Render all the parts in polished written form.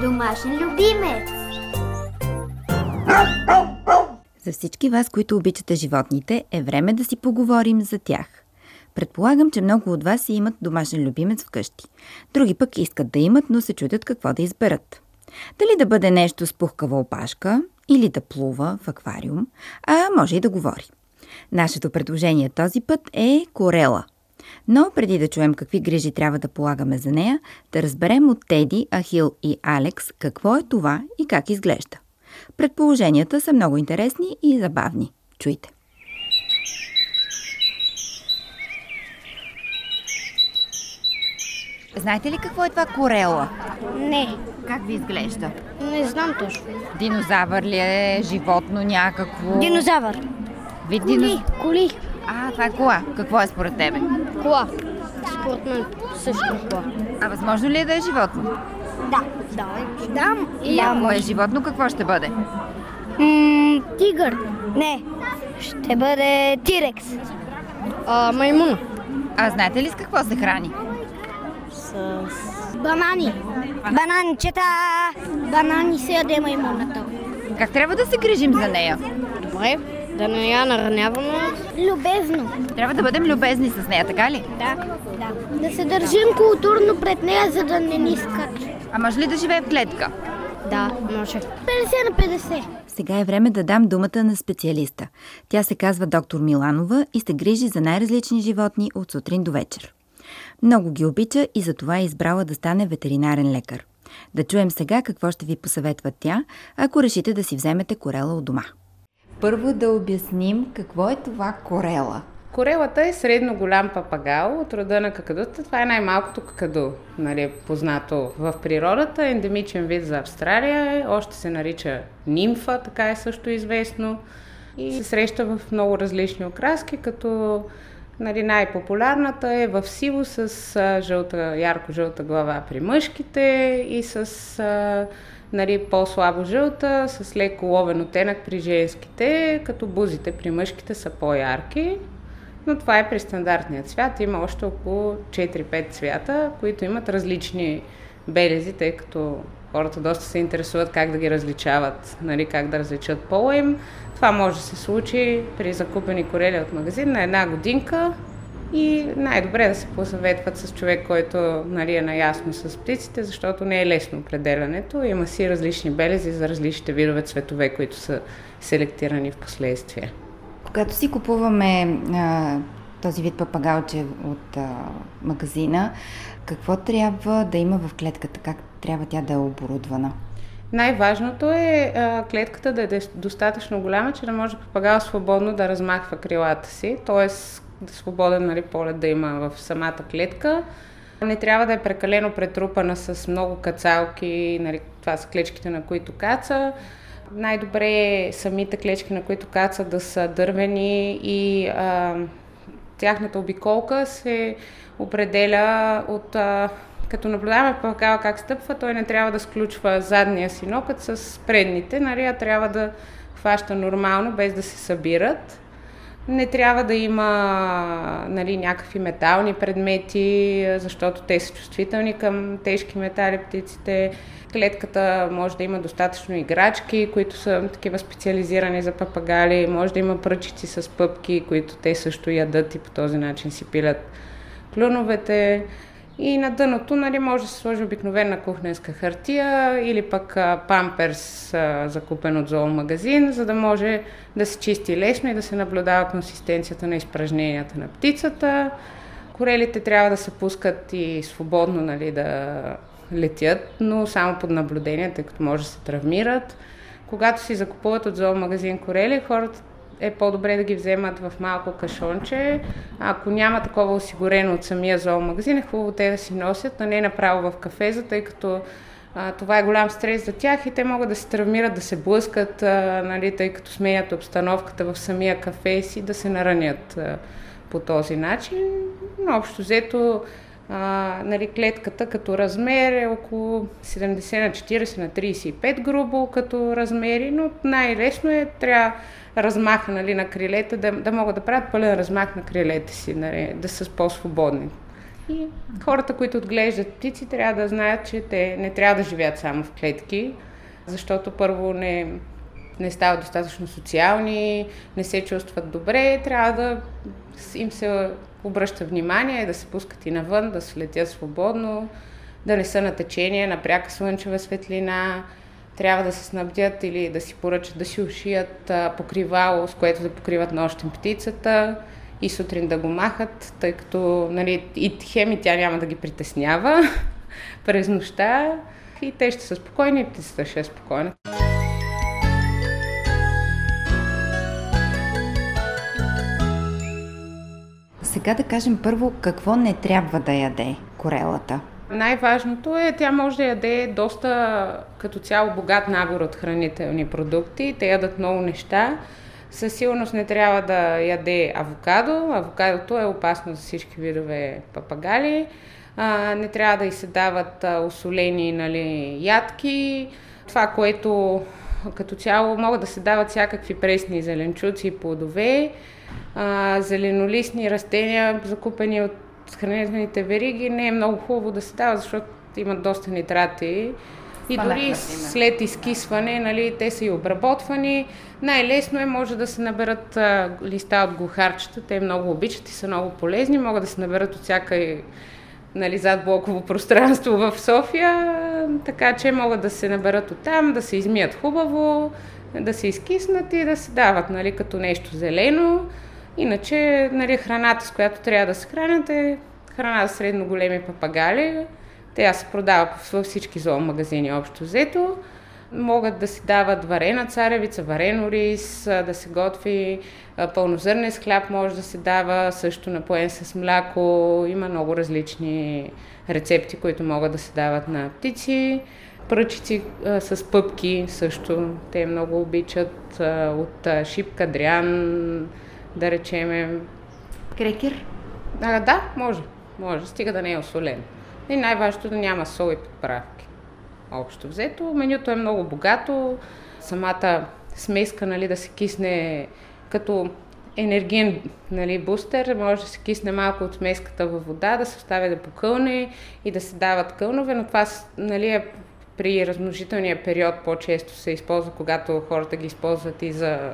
Домашен любимец. За всички вас, които обичате животните, е време да си поговорим за тях. Предполагам, че много от вас имат домашен любимец вкъщи. Други пък искат да имат, но се чудят какво да изберат. Дали да бъде нещо с пухкава опашка, или да плува в аквариум, а може и да говори. Нашето предложение този път е Корела. Но преди да чуем какви грижи трябва да полагаме за нея, да разберем от Теди, Ахил и Алекс какво е това и как изглежда. Предположенията са много интересни и забавни. Чуйте! Знаете ли какво е това корела? Не, Как ви изглежда? не знам точно. Динозавър ли е? Животно някакво? Динозавър. Вид Коли. това е кола. Какво е според тебе? Кола. Според мен също кола. А възможно ли е да е животно? Да. И ако е животно, какво ще бъде? Тигър. Не, ще бъде тирекс. Маймун. А знаете ли с какво се храни? С банани. Бананчета. Банани се яде маймуната. Как трябва да се грижим за нея? Добре, да не я нараняваме. Любезно. Трябва да бъдем любезни с нея, така ли? Да. Да се държим културно пред нея, за да не ни скача. А може ли да живее в клетка? Да, може. 50 на 50. Сега е време да дам думата на специалиста. Тя се казва доктор Миланова и се грижи за най-различни животни от сутрин до вечер. Много ги обича и затова е избрала да стане ветеринарен лекар. Да чуем сега какво ще ви посъветва тя, ако решите да си вземете корела от дома. Първо да обясним какво е това корела. Корелата е средно голям папагал от рода на какадута. Това е най-малкото какаду, познато в природата. Ендемичен вид за Австралия, още се нарича нимфа, така е също известно. И се среща в много различни окраски, като най-популярната е в сиво с ярко-жълта глава при мъжките и с по-слабо жълта, с леко ловен оттенък при женските, като бузите при мъжките са по-ярки. Но това е при стандартния цвят. Има още около 4-5 цвята, които имат различни белези, тъй като хората доста се интересуват как да ги различават, как да различат пола им. Това може да се случи при закупени корели от магазин на една годинка и най-добре да се посъветват с човек, който е наясно с птиците, защото не е лесно определянето. Има си различни белези за различните видове цветове, които са селектирани в последствие. Когато си купуваме този вид папагалче от магазина, какво трябва да има в клетката? Как трябва тя да е оборудвана? Най-важното е клетката да е достатъчно голяма, че да може папагал свободно да размахва крилата си, т.е. свободен полет да има в самата клетка. Не трябва да е прекалено претрупана с много кацалки, това са клечките, на които каца. Най-добре е самите клечки, на които каца, да са дървени и тяхната обиколка се определя от... Като наблюдаваме папагала как стъпва, той не трябва да сключва задния си нокът с предните, а трябва да хваща нормално, без да се събират. Не трябва да има някакви метални предмети, защото те са чувствителни към тежки метали птиците. Клетката може да има достатъчно играчки, които са такива специализирани за папагали. Може да има пръчици с пъпки, които те също ядат и по този начин си пилят клюновете. И на дъното може да се сложи обикновена кухненска хартия или пък памперс, закупен от зоомагазин, за да може да се чисти лесно и да се наблюдава консистенцията на изпражненията на птицата. Корелите трябва да се пускат и свободно да летят, но само под наблюдение, тъй като може да се травмират. Когато си закупуват от зоомагазин корели, хората е по-добре да ги вземат в малко кашонче. Ако няма такова осигурено от самия зоомагазин, е хубаво те да си носят, но не направо в кафеза, тъй като това е голям стрес за тях и те могат да се травмират, да се блъскат, тъй като сменят обстановката в самия кафе си, да се наранят по този начин. Но общо взето клетката като размер е около 70 на 40 на 35 грубо като размери, но най-лесно трябва размаха на крилете, да могат да правят пълен размах на крилете си, да са по-свободни. И хората, които отглеждат птици, трябва да знаят, че те не трябва да живеят само в клетки, защото първо не стават достатъчно социални, не се чувстват добре, трябва да им се обръща внимание, да се пускат и навън, да се летят свободно, да не са на течение, на пряка слънчева светлина, трябва да се снабдят или да си поръчат, да си ушият покривало, с което да покриват нощем птицата и сутрин да го махат, тъй като нали, и хеми тя няма да ги притеснява през нощта и те ще са спокойни и птицата ще е спокойна. Сега да кажем първо какво не трябва да яде корелата. Най-важното е, тя може да яде доста като цяло богат набор от хранителни продукти. Те ядат много неща. Със сигурност не трябва да яде авокадо. Авокадото е опасно за всички видове папагали. Не трябва да й се дават осолени ядки. Това, което като цяло могат да се дават всякакви пресни зеленчуци и плодове. Зеленолистни растения, закупени от хранителните вериги, не е много хубаво да се дава, защото имат доста нитрати. И дори след изкисване, те са и обработвани. Най-лесно е, може да се наберат листа от глухарчета, те много обичат и са много полезни, могат да се наберат от всяка задблоково пространство в София, така че могат да се наберат оттам, да се измият хубаво, да се изкиснат и да се дават като нещо зелено. Иначе храната, с която трябва да се хранят, е храна за средно големи папагали. Тя се продава във всички зоомагазини общо взето. Могат да се дават варена царевица, варено рис, да се готви пълнозърнест хляб, може да се дава също напоен с мляко. Има много различни рецепти, които могат да се дават на птици. Пръчици с пъпки също, те много обичат, от шипка, дрян, да речеме. Крекер? Да, може, стига да не е осолен. И най-важното да няма сол и подправки. Общо взето, менюто е много богато, самата смеска да се кисне като енергиен бустер, може да се кисне малко от смеската във вода, да се оставя да покълне и да се дават кълнове, но това е при размножителния период по-често се използва, когато хората ги използват и за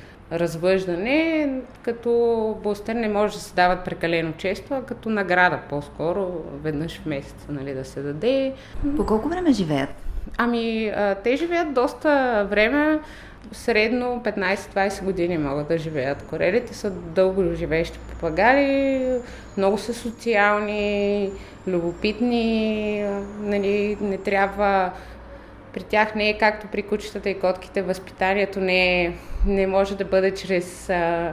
развъждане, като бустер не може да се дават прекалено често, а като награда по-скоро, веднъж в месеца да се даде. По колко време живеят? Те живеят доста време, средно 15-20 години могат да живеят. Корелите са дълго живеещи папагали, много са социални, любопитни, не трябва. При тях не е както при кучетата и котките, възпитанието не може да бъде чрез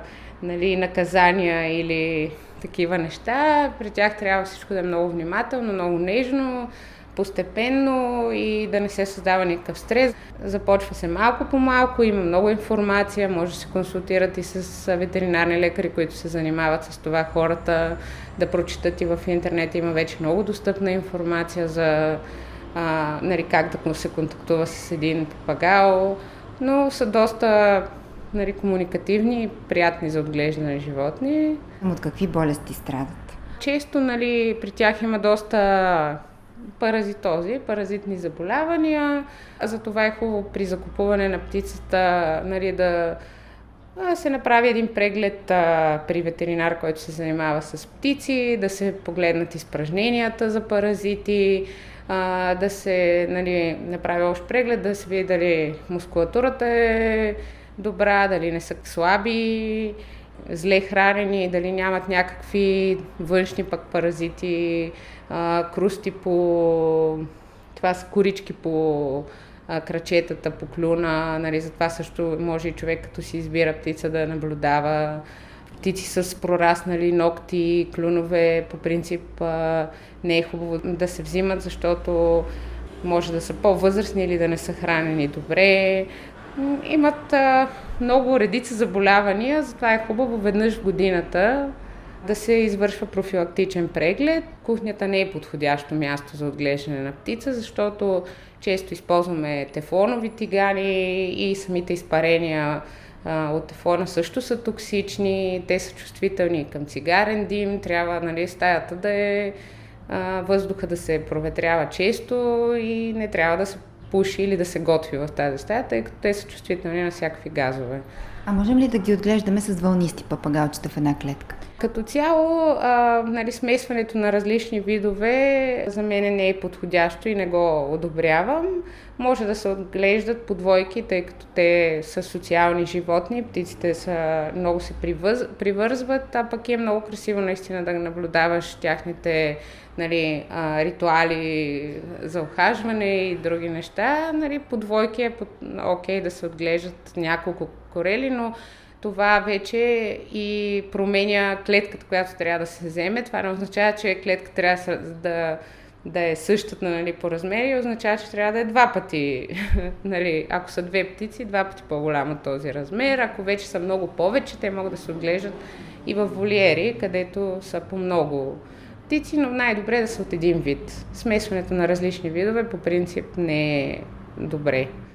наказания или такива неща. При тях трябва всичко да е много внимателно, много нежно, постепенно и да не се създава никакъв стрес. Започва се малко по малко, има много информация, може да се консултират и с ветеринарни лекари, които се занимават с това, хората да прочитат и в интернет. Има вече много достъпна информация за как да се контактува с един папагал, но са доста комуникативни и приятни за отглеждане животни. От какви болести страдат? Често при тях има доста паразитни заболявания, затова е хубаво при закупуване на птицата да се направи един преглед при ветеринар, който се занимава с птици, да се погледнат изпражненията за паразити, да се направи общ преглед, да се види дали мускулатурата е добра, дали не са слаби, зле хранени, дали нямат някакви външни паразити, крусти това са корички по крачетата, по клюна, затова също може и човек, като си избира птица, да наблюдава. Птици с прораснали ногти, клюнове, по принцип не е хубаво да се взимат, защото може да са по-възрастни или да не са хранени добре. Имат много редица заболявания, затова е хубаво веднъж в годината да се извършва профилактичен преглед. Кухнята не е подходящо място за отглеждане на птица, защото често използваме тефлонови тигани и самите изпарения от тефлона също са токсични, те са чувствителни към цигарен дим, трябва, нали, стаята да е въздуха да се проветрява често и не трябва да се пуши или да се готви в тази стая, тъй като те са чувствителни на всякакви газове. А можем ли да ги отглеждаме с вълнисти папагалчета в една клетка? Като цяло, нали, смесването на различни видове за мен не е подходящо и не го одобрявам. Може да се отглеждат по двойки, тъй като те са социални животни, птиците много се привързват, а пък е много красиво наистина да наблюдаваш тяхните, нали, ритуали за ухажване и други неща. Нали, по двойки е окей да се отглеждат няколко корели, но това вече и променя клетката, която трябва да се вземе. Това не означава, че клетката трябва да е същата, нали, по размери, означава, че трябва да е два пъти. Нали, ако са две птици, два пъти по-голям от този размер. Ако вече са много повече, те могат да се отглеждат и в волиери, където са по много птици, но най-добре е да са от един вид. Смесването на различни видове по принцип не е добре.